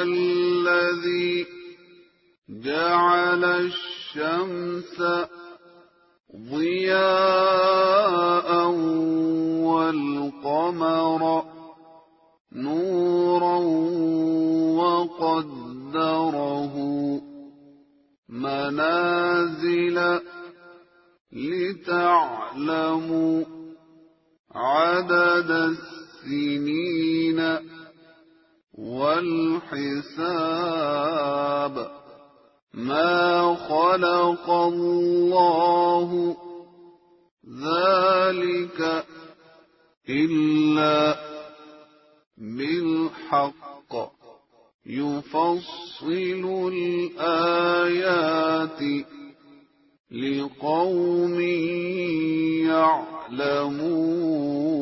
الذي جعل الشمس ضياء والقمر نورا وقدره منازل لتعلموا عدد السنين والحساب ما خلق الله ذلك إلا بالحق يفصل الآيات لقوم يعلمون